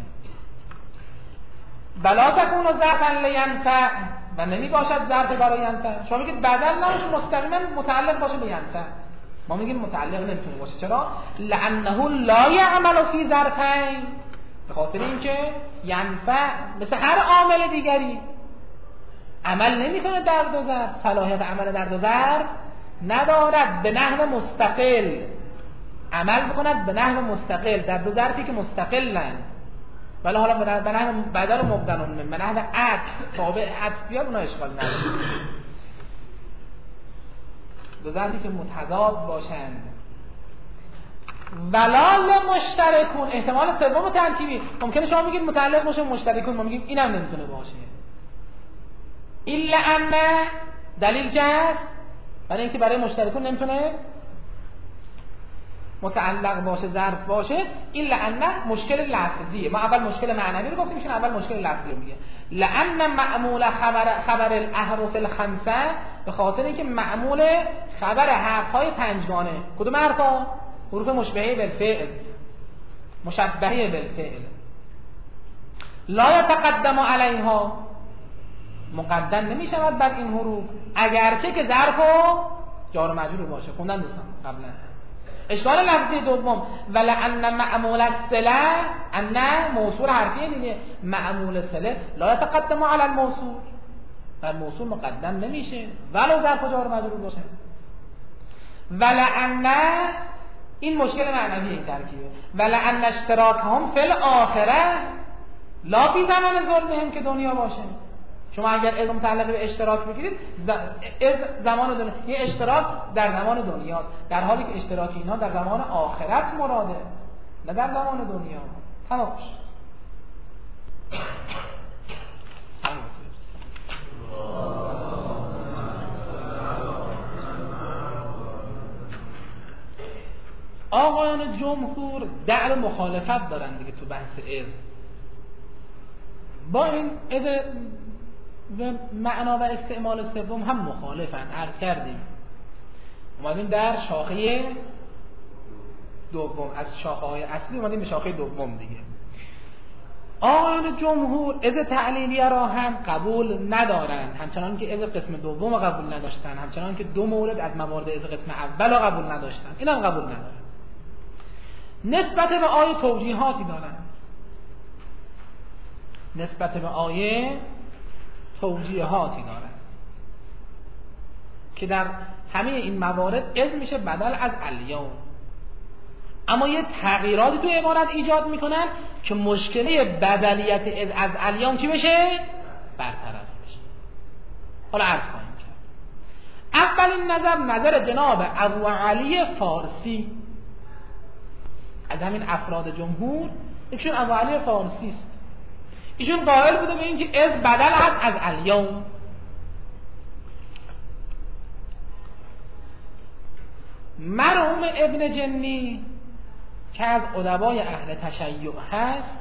ولا تکون ظرفا لینفع، و نمی باشد ظرف برای ینفع. شما میگید بدل نمیشه مستقیما متعلق باشه به ینفع، ما میگیم متعلق نمیتونه باشه. چرا؟ لانه لا یعمل فی ظرفین، به خاطر اینکه ینفع مثل هر عامل دیگری عمل نمیکنه در دو ظرف، صلاحیت عمل در دو ظرف ندارد. به نحو مستقل عمل بکند، به نحو مستقل در دو ظرفی که مستقلن. ولی حالا به نحو بدل و مبدل من، به نحو عطف تابع عطف بیاد، اونا اشکال نداره. دو ظرفی که متضاد باشند ولال مشترکون احتمال سوم ترکیبی. ممکنه شما بگید متعلق باشه مشترکون، ما میگیم اینم نمیتونه باشه. الا ان دلیل جاست برای اینکه برای مشترکون نمیتونه متعلق باشه ظرف باشه. الا ان مشکل لفظیه. ما اول مشکل معنوی رو گفتیم، میشون اول مشکل لفظی رو میگه. لان معمول خبر خبر الاحرف الخمسه، به خاطر اینکه معمول خبر حرف‌های پنجگانه کدوم حرفا؟ حروف مشبهه بالفعل، مشبهه بالفعل. لا یتقدم علیها، مقدم نمی شود بر این حروف اگرچه که ظرف و جار و مجرور باشه. خوندن دوستان قبلا. اشکال لفظی دوم ولأن معمول الصله، ان موصول حرفیه دیگه، معمول صله لا یتقدم علی الموصول، بر موصول مقدم نمیشه ولو ظرف و جار و مجرور باشه. ولأن این مشکل معنوی این ترکیبه. ولأن اشتراکهم فی الاخره لا فی زمان ظلمهم، که دنیا باشه. شما اگر از متعلق به اشتراک بگیرید، از زمان دنیا، یه اشتراک در زمان دنیاست، در حالی که اشتراک اینها در زمان آخرت مراده، نه در زمان دنیا. تمام شد. آقایان جمهور دعوی مخالفت دارن دیگه تو بحث از. با این از معنا و استعمال سوم هم مخالفن. عرض کردیم اومدیم در شاخه دوم، از شاخه های اصلی اومدیم به شاخه دوم دیگه. آقایان جمهور از تعلیلیه را هم قبول ندارن، همچنان که از قسم دوم قبول نداشتن، همچنان که دو مورد از موارد از قسم اول قبول نداشتن، این هم قبول ندارن. نسبت به آیه توجیهاتی دارن، نسبت به آیه توجیهاتی دارن که در همه این موارد از میشه بدل از الیوم، اما یه تغییراتی تو عبارت ایجاد میکنن که مشکله بدلیت از از الیوم چی بشه؟ برطرف بشه. حالا عرض خواهیم کرد. اولین نظر نظر جناب ابو علی فارسی، از همین افراد جمهور یکشون ابو علی فارسی است. ایشون قائل بوده به اینکه از بدل از از الیوم. مرحوم ابن جنی که از ادبای اهل تشیع هست،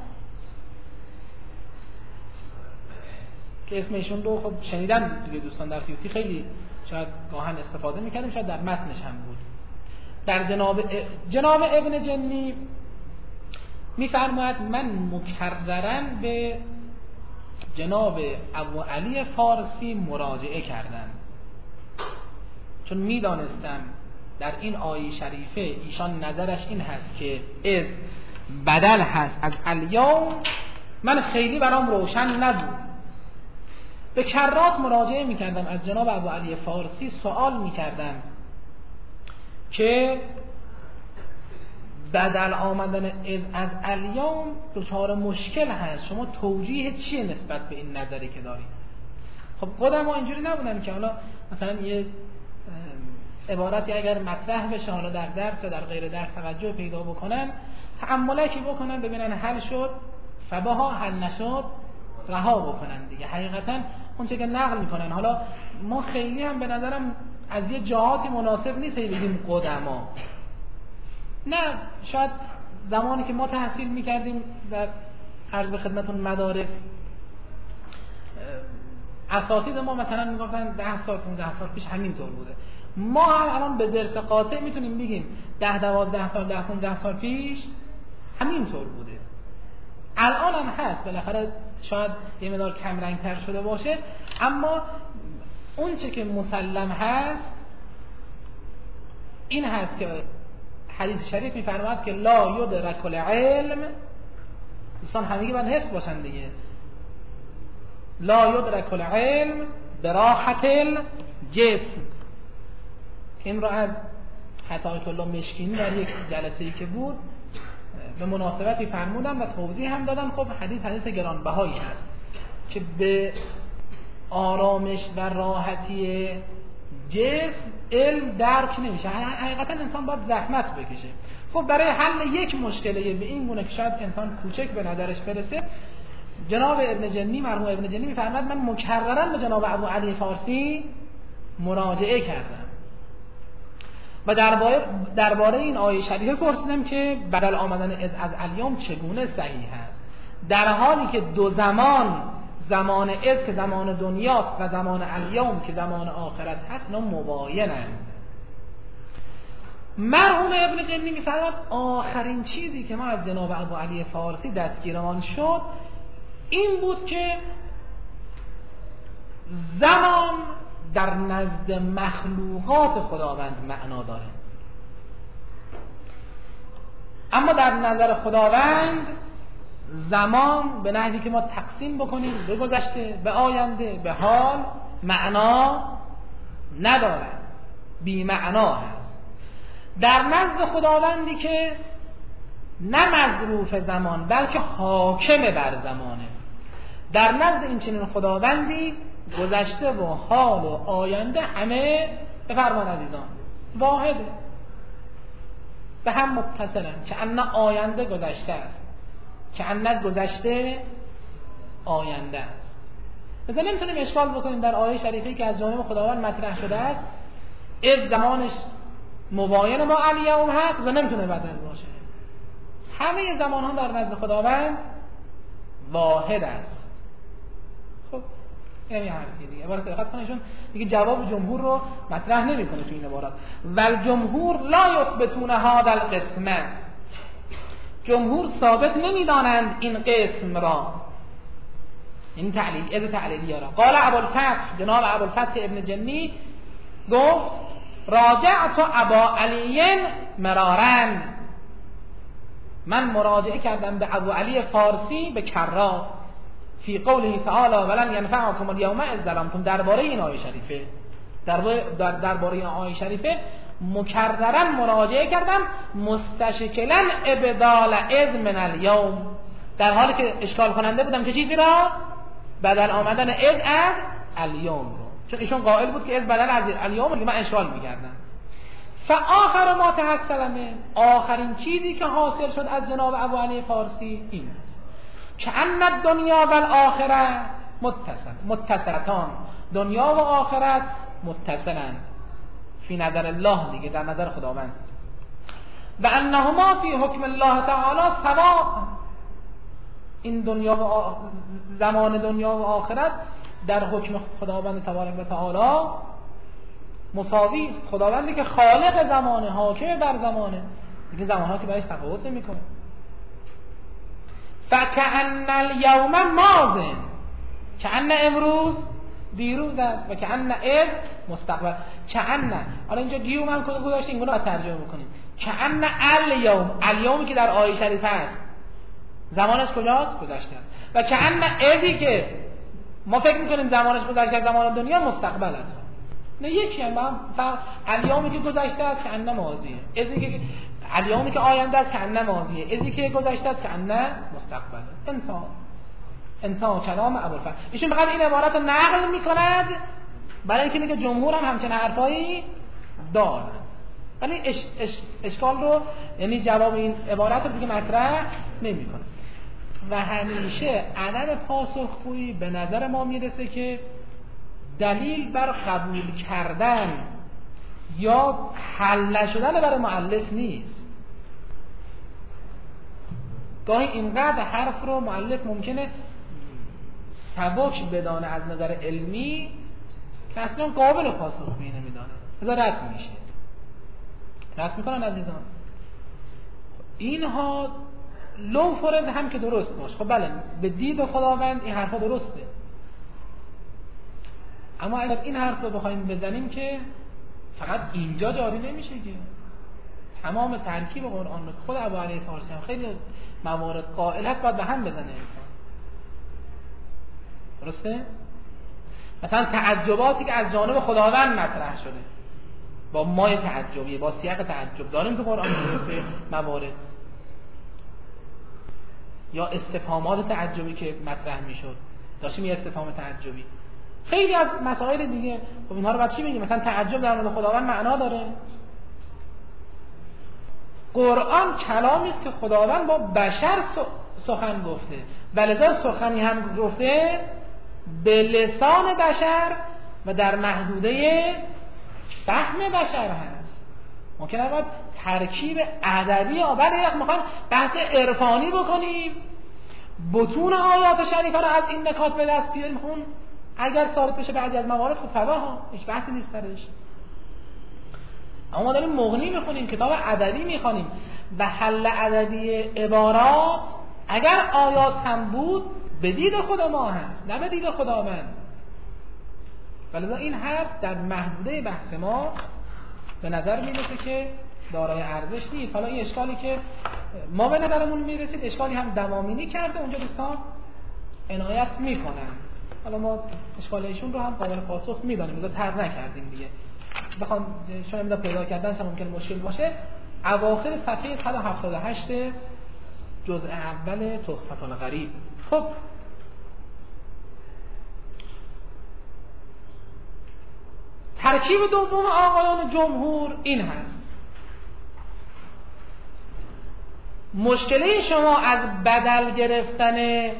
که اسم ایشون رو خب شنیدن دیگه دوستان، در سیوطی خیلی شاید گاهن استفاده میکردیم، شاید در متنش هم بود. در جناب جناب ابن جنی میفرماید من مکررن به جناب ابو علی فارسی مراجعه کردم، چون میدانستم در این آیه شریفه ایشان نظرش این هست که از بدل هست از الیوم. من خیلی برام روشن نبود، به کرات مراجعه میکردم از جناب ابو علی فارسی، سوال میکردم که بدل آمدن از از الیوم دچار مشکل هست، شما توجیه چیه نسبت به این نظری که دارید؟ خب خودم ما اینجوری نبودم که حالا مثلا یه عبارتی اگر مطرح بشه حالا در درس یا در غیر درس توجه پیدا بکنن، تأملاتی بکنن ببینن حل شد فبها، حل نشد رها بکنن دیگه. حقیقتا اون چه که نقل میکنن، حالا ما خیلی هم به نظرم از یه جهاتی مناسب نیست بگیم قدما، نه، شاید زمانی که ما تحصیل میکردیم در عرض به خدمتون مدارس، اساتید ما مثلا میگفتن ده سال پونزده سال پیش همینطور بوده. ما هم الان به ذرت قاطع میتونیم بگیم ده دوازده سال ده پونزده سال پیش همینطور بوده. الان هم هست، بالاخره شاید یه مقدار کم رنگ تر شده باشه، اما اون چه که مسلم هست این هست که حدیث شریف میفرماید که لا یدرک العلم، دوستان همگی باید حفظ باشن دیگه، لا یدرک العلم براحت الجسم. این را از حتی الله مشکینی در یک جلسه‌ای که بود به مناسبتی فرمودم و توضیح هم دادم. خب حدیث حدیث گرانبهایی هست که به آرامش و راحتی جسم علم درک نمیشه. حقیقتا انسان باید زحمت بکشه. خب برای حل یک مشکله به این گونه که شاید انسان کوچک به نظرش برسه، جناب ابن جنی، مرحوم ابن جنی میفرماد من مکررا به جناب ابو علی فارسی مراجعه کردم و درباره درباره این آیه شریفه پرسیدم که بدل آمدن از از الیوم چگونه صحیح است، در حالی که دو زمان، زمان از که زمان دنیاست و زمان الیوم که زمان آخرت هست، اینا مباینند. مرحوم ابن جنی میفرماد آخرین چیزی که ما از جناب ابو علی فارسی دستگیرمان شد این بود که زمان در نزد مخلوقات خداوند معنا داره، اما در نظر خداوند زمان به نحوی که ما تقسیم بکنیم به گذشته، به آینده، به حال معنا نداره، بی معنا هست. در نزد خداوندی که نه مظروف زمان بلکه حاکم بر زمانه، در نزد این چنین خداوندی گذشته و حال و آینده همه به فرمان عزیزان واحده، به هم متصلن، که ان آینده گذشته است، که ان گذشته آینده است. مثلا نمیتونیم اشکال بکنیم در آیه شریفی که از جانب خداوند مطرح شده است از زمانش مباین ما الیوم هست و نمیتونه بدل باشه. همه زمان ها در نزد خداوند واحد است. خب یعنی حرفی دیگه عبارت دقت کنید، چون دیگه جواب جمهور رو مطرح نمیکنه تو این عبارات. ول جمهور لا یثبتون هذا القسم، جمهور ثابت نمیدانند این قسم را، این تعلیل از تعلیلیه را. قال ابوالفتح، جناب ابوالفتح ابن جنی گفت راجعت ابا علی مرارا، من مراجعه کردم به ابو علی فارسی به کرات، فی قوله تعالی ولن ینفعکم الیوم اذ ظلمتم، درباره این آیه شریفه، درباره درباره این آیه شریفه مکررا مراجعه کردم، مستشکلا ابدال اذ من الیوم، در حالی که اشکال کننده بودم که چیزی را بدل آمدن اذ از الیوم رو، چون ایشون قائل بود که اذ بدل از الیوم رو من اشکال میکردم. فآخر ما تحصل من، آخرین چیزی که حاصل شد از جناب ابو علی فارسی این که ان الدنیا و الاخره متصل متصلتان، دنیا و آخرت متصلند فی نظر الله، دیگه در نظر خداوند، و انهما فی حکم الله تعالی سواء، این دنیا و آ... زمان دنیا و آخرت در حکم خداوند تبارک و تعالی مساوی است. خداوندی که خالق زمانه، حاکم بر زمانه، دیگه زمانها که برایش تفاوت نمیکنه. فکأن الیوم ماضٍ، کأن امروز دیروز است، و کأن اذ مستقبل. کأن، حالا اینجا گیوم هم گذاشتیم، اینو باید ترجمه بکنیم. کأن الیوم، الیومی که در آیه شریفه است زمانش کجاست؟ گذشته است. و کأن اذی که ما فکر میکنیم زمانش گذشته، زمان دنیا مستقبل است. نه یکی هم هم الیومی که گذشته است که ان ماضیه، ازی که الیومی که آینده است که ان ماضیه، ازی که گذشته است که ان مستقبله. انسان انسان کلام ابوالفتح، ایشون فقط این عبارت رو نقل میکند برای اینکه میگه جمهور هم همچین حرفایی دارن، ولی اش، اش، اشکال رو، یعنی جواب این عبارت رو دیگه مطرح نمیکنه. و همیشه عدم پاسخگویی به نظر ما میرسه که دلیل بر قبول کردن یا حل نشدن برای مؤلف نیست. گاهی اینقدر حرف رو مؤلف ممکنه سبک بدانه از نظر علمی که اصلا قابل پاسخگویی نمیدانه، ازا رد میشه، رد میکنن عزیزان. اینها لو فرض هم که درست باش، خب بله به دید خداوند این حرفا درسته، اما اگر این حرف رو بخوایم بزنیم که فقط اینجا جاری نمیشه که تمام ترکیب قرآن رو خود ابو علی فارسی هم خیلی موارد قائل هست باید به هم بزنه انسان، درسته؟ مثلا تعجباتی که از جانب خداوند مطرح شده با مای تعجبی، با سیاق تعجب داریم تو قرآن به موارد، یا استفهامات تعجبی که مطرح میشد، داشتیم یه استفهام تعجبی خیلی از مسائل دیگه. خب اینها رو بعد چی بگیم؟ مثلا تعجب در مورد خداوند معنا داره؟ قرآن کلامی است که خداوند با بشر سخن گفته، ولذا سخنی هم گفته به لسان بشر و در محدوده فهم بشر هست. ممکنه باید ترکیب ادبی ها، بعد یک میخوان بحث عرفانی بکنیم، بطون آیات شریفه رو از این نکات به دست بیاریم، خون اگر ثابت بشه بعضی از موارد خب فدا ها، هیچ بحثی نیست درش. اما ما داریم مغنی میخونیم، کتاب ادبی میخونیم و حل ادبی عبارات اگر آیات هم بود به دید خود ما هست، نه به دید خداوند. ولذا این حرف در محدوده بحث ما به نظر میرسه که دارای ارزش نیست. حالا این اشکالی که ما به نظرمون میرسید اشکالی هم دمامینی کرده، اونجا دوستان عنایت میکنن. حالا ما اشکال ایشون رو هم قابل پاسخ میدانیم، لذا طرح نکردیم دیگه. بخوام چون امدا پیدا کردنش هم ممکن مشکل باشه، اواخر صفحه صد و هفتاد و هشت جزء اول تحفة الغریب. خب ترکیب دوم آقایان جمهور این هست: مشکله شما از بدل گرفتن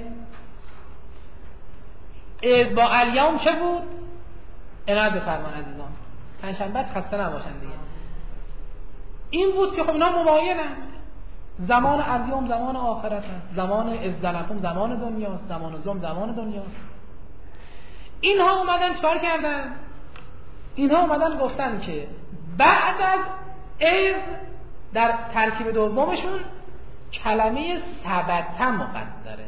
از با الیوم چه بود؟ عنایت بفرمان عزیزان، پنجشنبه خسته نباشن دیگه. این بود که خب اینا مباینن، زمان الیوم زمان آخرت است، زمان ازدلتم زمان دنیاست، زمان زم زمان دنیاست. اینها اومدن چکار کردن؟ اینها اومدن گفتن که بعد از از در ترکیب دومشون کلمه ثبت مقدره.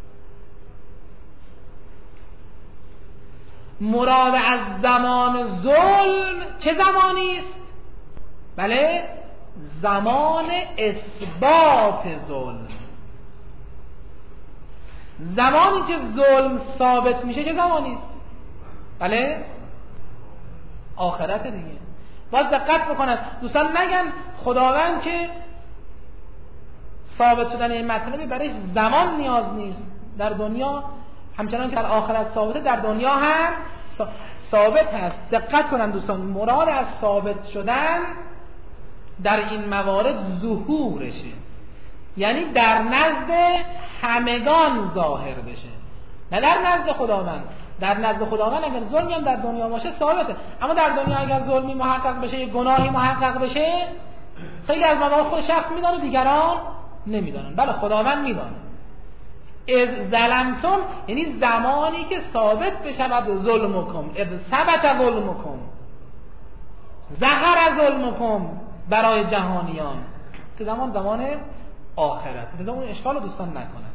مراد از زمان ظلم چه زمانی است؟ بله، زمان اثبات ظلم. زمانی که ظلم ثابت میشه چه زمانی است؟ بله، آخرت دیگه. باز دقت بکنن دوستان، نگن خداوند که ثابت شدن این مطلبی برای زمان نیاز نیست، در دنیا همچنان که در آخرت ثابته در دنیا هم ثابت هست. دقت کنن دوستان، مراد از ثابت شدن در این موارد ظهورشه، یعنی در نزد همگان ظاهر بشه، نه در نزد خداوند. در نزد خداوند اگر ظلمی هم در دنیا باشه ثابته، اما در دنیا اگر ظلمی محقق بشه، یه گناهی محقق بشه، خیلی از موارد خود شخص میدانه، دیگران نمیدانن. بله، خداوند میدانه. اذ ظلمتم یعنی زمانی که ثابت بشود ظلمکم، اذ ثبت ظلمکم، ظهر ظلمکم برای جهانیان، که زمان زمان آخرت. لذا اون اشکال رو دوستان نکنن.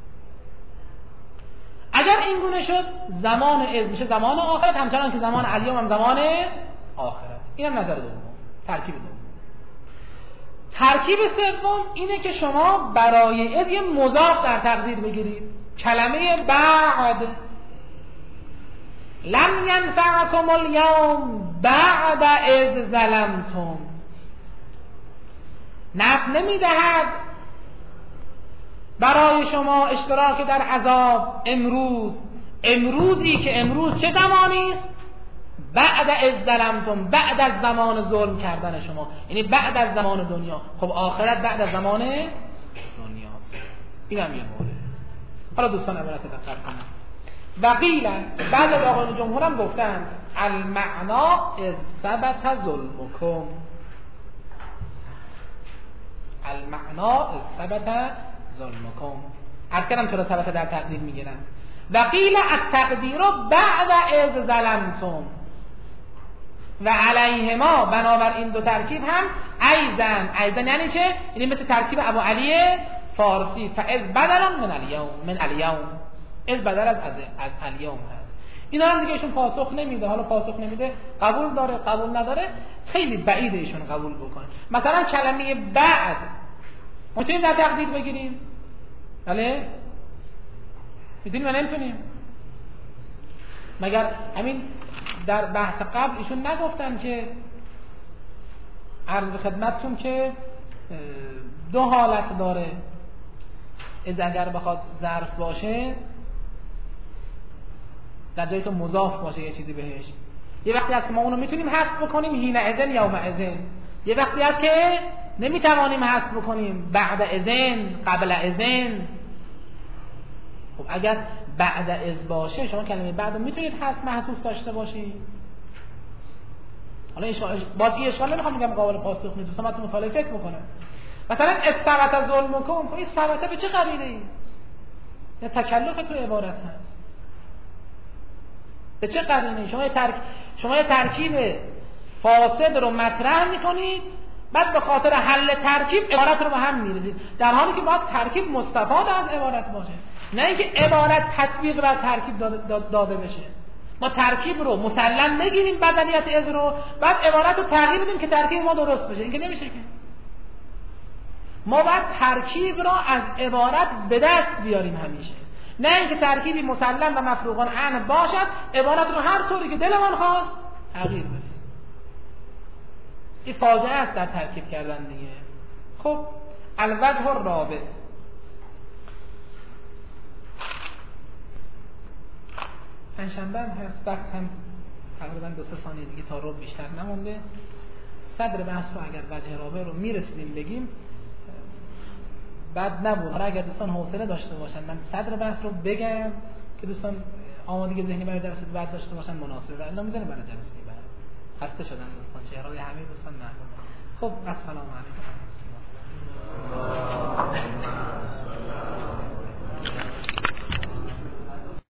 اگر این گونه شد زمان از میشه زمان آخرت، همچنان که زمان الیوم هم زمان آخرت. این هم نظر دوم، ترکیب دوم. ترکیب سوم اینه که شما برای از یه مضاف در تقدیر بگیرید، کلمه بعد. لم ینفعکم الیوم بعد اذ ظلمتم، نفع نمیدهد برای شما اشتراک در عذاب امروز، امروزی که امروز چه زمانی است؟ بعد از ظلمتم، بعد از زمان ظلم کردن شما، یعنی بعد از زمان دنیا. خب آخرت بعد از زمان دنیاست. این هم یه مورد. حالا دوستان عبارت دقت کنید. وقیل بعد از آقایان جمهور هم گفتن المعنا از ثبت ظلمکم، المعنا از ثبت ظلمکم. عرض کردم چرا ثبت در تقدیر میگیرن. وقیل التقدیر بعد از ظلمتم و علیهما، بنابر این دو ترکیب هم ایزن. ایزن یعنی چه؟ یعنی مثل ترکیب ابو علی فارسی، فاز بدل من الیوم، من الیوم، از بدل از از الیوم هست. اینا هم دیگه ایشون پاسخ نمیده. حالا پاسخ نمیده، قبول داره قبول نداره، خیلی بعیده ایشون قبول بکنه. مثلا کلمه بعد میتونیم در تقدیر بگیریم؟ بله میتونیم یا نمیتونیم؟ مگر همین در بحث قبل ایشون نگفتن که عرض به خدمتتون که دو حالت داره، از اگر بخواد ظرف باشه در جای تو مضاف باشه یه چیزی بهش. یه وقتی هست که ما اونو میتونیم حذف بکنیم حین اذن یوم اذن، یه وقتی هست که نمیتوانیم حذف بکنیم بعد اذن قبل اذن. خب اگر بعد از باشه شما کلمه بعد میتونید حذف محذوف داشته باشید. حالا باز این اشکال نمیخوام بگم قابل پاسخ نیست، دوستان تو مطالعه فکر میکنه. مثلا استبت ظلمکم، خب این ثبت به چه قرینه ای؟ یا تکلف تو عبارت هست به چه قرینه؟ شما یه ترک... شما یه ترکیب فاسد رو مطرح میکنید، بعد به خاطر حل ترکیب عبارت رو به هم میریزید، در حالی که باید ترکیب مستفاد از عبارت باشه، نه اینکه عبارت تطبیق بر ترکیب داده بشه. ما ترکیب رو مسلم بگیریم بدلیت از رو، بعد عبارت رو تغییر بدیم که ترکیب ما درست بشه، این که نمیشه. که ما باید ترکیب را از عبارت به دست بیاریم همیشه، نه اینکه ترکیبی مسلم و مفروغان عنه باشد عبارت رو هر طوری که دلمان خواست تغییر بدیم. این فاجعه است در ترکیب کردن دیگه. خب الوجه الرابع، پنجشنبه هم هست، وقت هم تقریبا دو سه ثانیه دیگه تا رو بیشتر نمونده. صدر بحث رو اگر وجه رابع رو میرسیدیم بگیم بد نبود. حالا اگر دوستان حوصله داشته باشن من صدر بحث رو بگم که دوستان آمادگی ذهنی برای درس بعد داشته باشن مناسبه، الا میذاریم برای جلسه بعد. خسته شدن دوستان، چهرهای همه دوستان معلومه. خب السلام علیکم.